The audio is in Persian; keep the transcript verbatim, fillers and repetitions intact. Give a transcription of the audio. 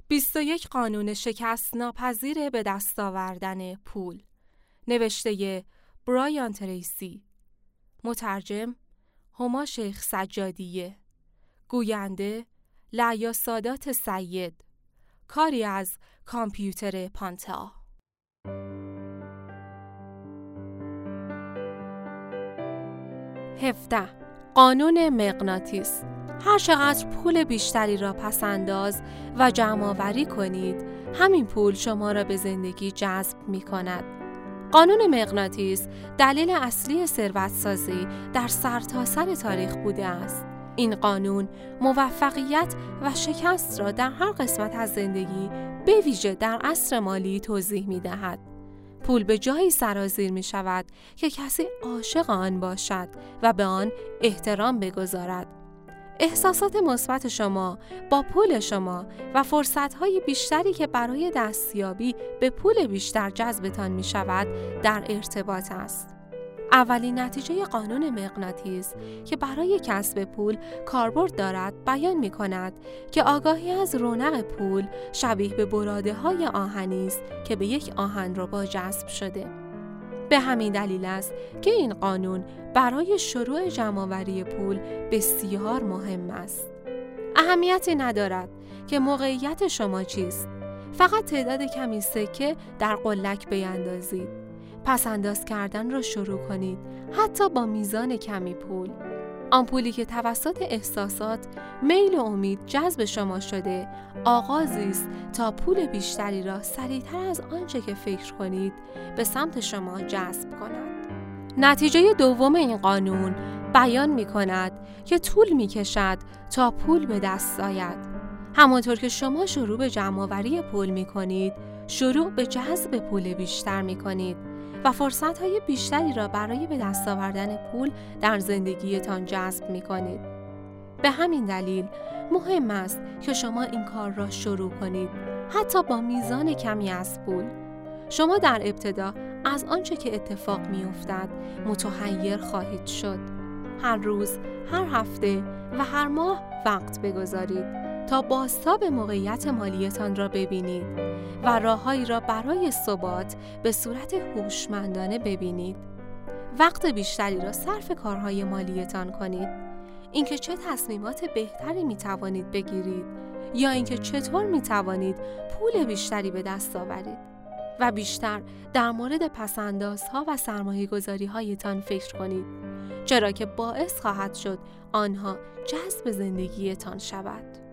بیست و یک قانون شکست ناپذیر به دست آوردن پول. نوشته برایان تریسی. مترجم هما شیخ سجادیه. گوینده لعیا سادات سید. کاری از کامپیوتر پانتا. هفده. قانون مغناطیس. هر چقدر پول بیشتری را پس‌انداز و جمع‌آوری کنید، همین پول شما را به زندگی جذب می‌کند. قانون مغناطیس دلیل اصلی ثروت‌سازی در سرتاسر تاریخ بوده است. این قانون موفقیت و شکست را در هر قسمت از زندگی، به ویژه در عصر مالی، توضیح می‌دهد. پول به جایی سرازیر می شود که کسی عاشق آن باشد و به آن احترام بگذارد. احساسات مثبت شما با پول شما و فرصت‌های بیشتری که برای دستیابی به پول بیشتر جذبتان می شود در ارتباط است. اولین نتیجه قانون مغناطیس که برای کسب پول کاربرد دارد بیان می کند که آگاهی از رونق پول شبیه به براده‌های آهنی است که به یک آهنربا جذب شده. به همین دلیل است که این قانون برای شروع جمع‌آوری پول بسیار مهم است. اهمیتی ندارد که موقعیت شما چیست، فقط تعداد کمی سکه در قلک بیندازید. پس انداز کردن را شروع کنید، حتی با میزان کمی پول. آن پولی که توسط احساسات، میل و امید جذب شما شده، آغازی است تا پول بیشتری را سریعتر از آنچه که فکر کنید به سمت شما جذب کند. نتیجه دوم این قانون بیان می کند که طول می کشد تا پول به دست آید. همانطور که شما شروع به جمع‌آوری پول می کنید، شروع به جذب پول بیشتر می کنید و فرصت‌های بیشتری را برای به دست آوردن پول در زندگیتان جذب می‌کنید. به همین دلیل مهم است که شما این کار را شروع کنید، حتی با میزان کمی از پول. شما در ابتدا از آنچه که اتفاق می‌افتد متحیر خواهید شد. هر روز، هر هفته و هر ماه وقت بگذارید تا بازتاب موقعیت مالیتان را ببینید و راههایی را برای ثبات به صورت هوشمندانه ببینید. وقت بیشتری را صرف کارهای مالیتان کنید. اینکه چه تصمیمات بهتری می توانید بگیرید یا اینکه چطور می توانید پول بیشتری به دست آورید و بیشتر در مورد پس‌اندازها و سرمایه‌گذاری‌هایتان فکر کنید، چرا که باعث خواهد شد آنها جذب زندگیتان شود.